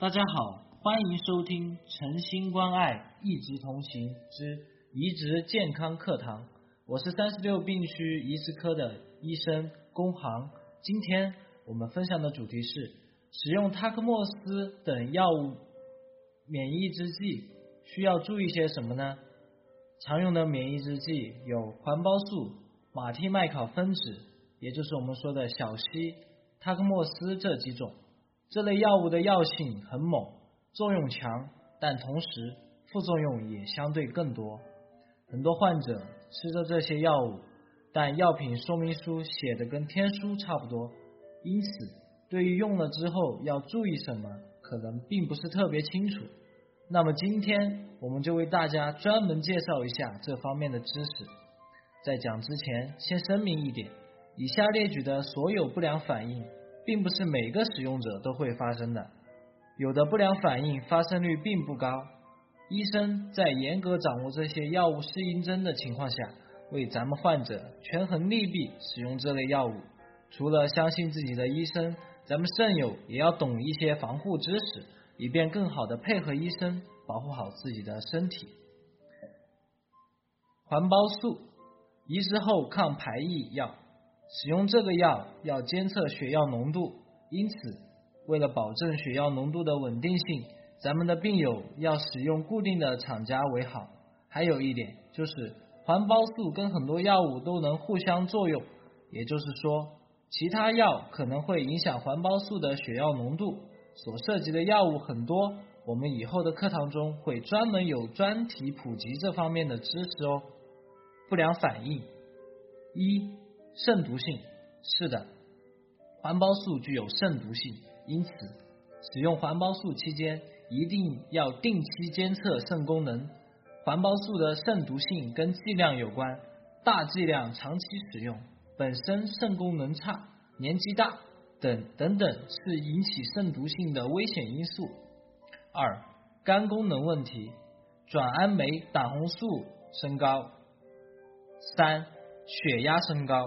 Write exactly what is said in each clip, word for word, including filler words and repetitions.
大家好，欢迎收听诚心关爱一直同行之移植健康课堂。我是三十六病区移植科的医生龚航。今天我们分享的主题是使用塔克莫斯等药物免疫抑制剂需要注意些什么呢？常用的免疫抑制剂有环孢素、马替麦考分酯，也就是我们说的小西、塔克莫斯这几种。这类药物的药性很猛，作用强，但同时副作用也相对更多。很多患者吃着这些药物，但药品说明书写的跟天书差不多，因此对于用了之后要注意什么，可能并不是特别清楚。那么今天我们就为大家专门介绍一下这方面的知识。在讲之前，先声明一点，以下列举的所有不良反应并不是每个使用者都会发生的，有的不良反应发生率并不高。医生在严格掌握这些药物适应症的情况下，为咱们患者权衡利弊使用这类药物。除了相信自己的医生，咱们肾友也要懂一些防护知识，以便更好的配合医生，保护好自己的身体。环孢素，移植后抗排异药。使用这个药要监测血药浓度，因此为了保证血药浓度的稳定性，咱们的病友要使用固定的厂家为好。还有一点就是环孢素跟很多药物都能互相作用，也就是说其他药可能会影响环孢素的血药浓度，所涉及的药物很多，我们以后的课堂中会专门有专题普及这方面的知识哦。不良反应一，肾毒性。是的，环孢素具有肾毒性，因此使用环孢素期间一定要定期监测肾功能。环孢素的肾毒性跟剂量有关，大剂量长期使用，本身肾功能差、年纪大等等等是引起肾毒性的危险因素。二，肝功能问题，转氨酶胆红素升高。三，血压升高。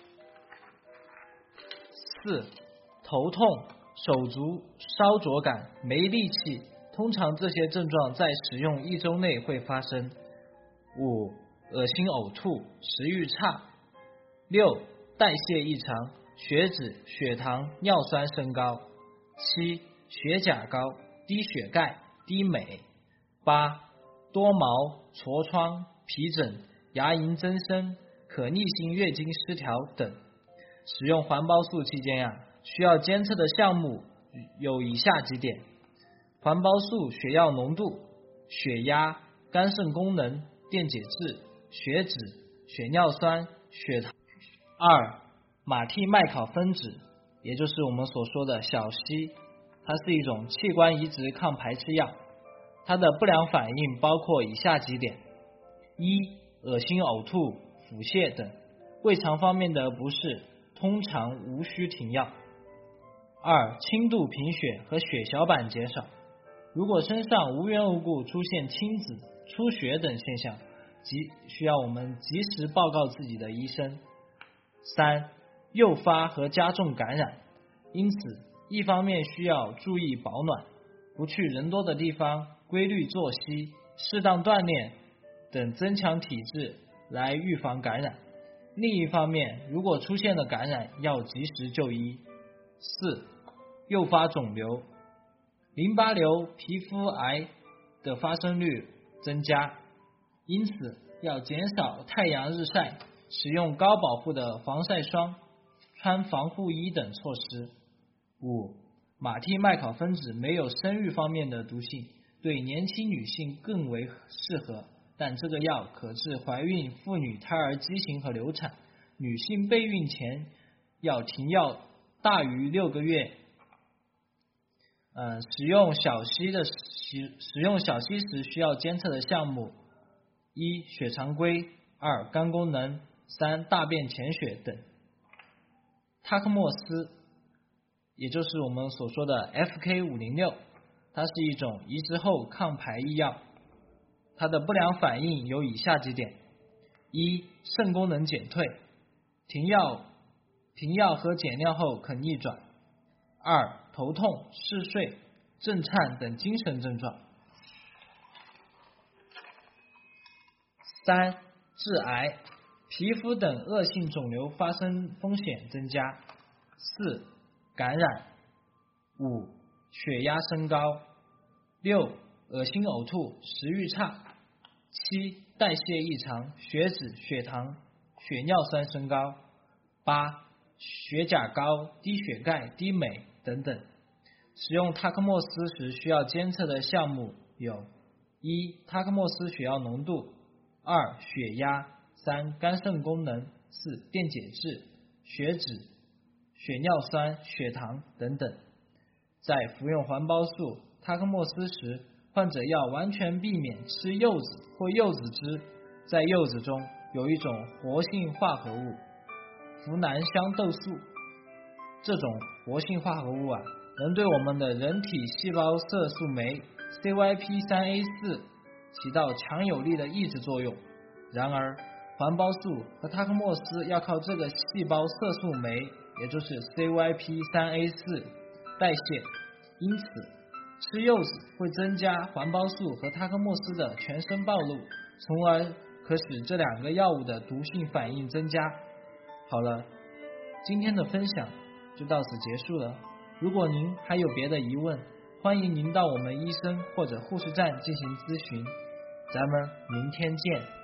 四，头痛、手足烧灼感、没力气，通常这些症状在使用一周内会发生。五，恶心呕吐、食欲差。六，代谢异常，血脂、血糖、尿酸升高。七，血钾高、低血钙、低镁。八，多毛、痤疮、皮疹、牙龈增生、可逆性月经失调等。使用环孢素期间呀、啊，需要监测的项目有以下几点：环孢素血药浓度、血压、肝肾功能、电解质、血脂、血尿酸、血糖。二，马替麦考分酯，也就是我们所说的小西，它是一种器官移植抗排斥药。它的不良反应包括以下几点：一，恶心呕吐、腹泻等，胃肠方面的不适通常无需停药。二，轻度贫血和血小板减少，如果身上无缘无故出现青紫、出血等现象，即需要我们及时报告自己的医生。三，诱发和加重感染，因此一方面需要注意保暖，不去人多的地方，规律作息、适当锻炼等增强体质来预防感染。另一方面，如果出现了感染，要及时就医。四，诱发肿瘤、淋巴瘤、皮肤癌的发生率增加，因此要减少太阳日晒，使用高保护的防晒霜，穿防护衣等措施。五，马替麦考分酯没有生育方面的毒性，对年轻女性更为适合，但这个药可致怀孕妇女胎儿畸形和流产，女性备孕前要停药大于六个月。呃，使用小西的使使用小西时需要监测的项目：一，血常规；二，肝功能；三，大便潜血等。塔克莫斯，也就是我们所说的 F K 五零六，它是一种移植后抗排异药。它的不良反应有以下几点：一，肾功能减退，停药停药和减量后可逆转。二，头痛、嗜睡， 震颤等精神症状。三、致癌，皮肤等恶性肿瘤发生风险增加。四、感染。五、血压升高。六、恶心呕吐，食欲差。七、代谢异常，血脂、血糖、血尿酸升高。八、血钾高、低血钙、低镁等等。使用塔克莫司时需要监测的项目有：一、塔克莫司血药浓度；二、血压；三、肝肾功能；四、电解质、血脂、血尿酸、血糖等等。在服用环孢素、塔克莫司时，患者要完全避免吃柚子或柚子汁，在柚子中有一种活性化合物呋喃香豆素，这种活性化合物啊，能对我们的人体细胞色素酶 C Y P 三 A 四 起到强有力的抑制作用。然而，环孢素和塔克莫司要靠这个细胞色素酶，也就是 C Y P 三 A 四 代谢，因此吃柚子会增加环孢素和塔克莫司的全身暴露，从而可使这两个药物的毒性反应增加。好了，今天的分享就到此结束了。如果您还有别的疑问，欢迎您到我们医生或者护士站进行咨询。咱们明天见。